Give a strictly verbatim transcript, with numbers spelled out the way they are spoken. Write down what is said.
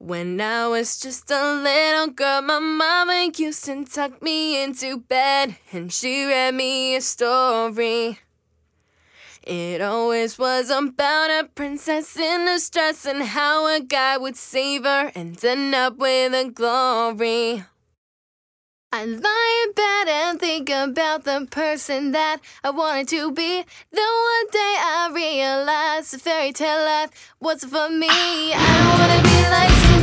When I was just a little girl, my mama used to tuck me into bed, and she read me a story. It always was about a princess in distress and how a guy would save her and end up with a glory. I lie in bed and think about the person that I wanted to be. Then one day I realized the fairy tale life wasn't for me. I don't wanna be like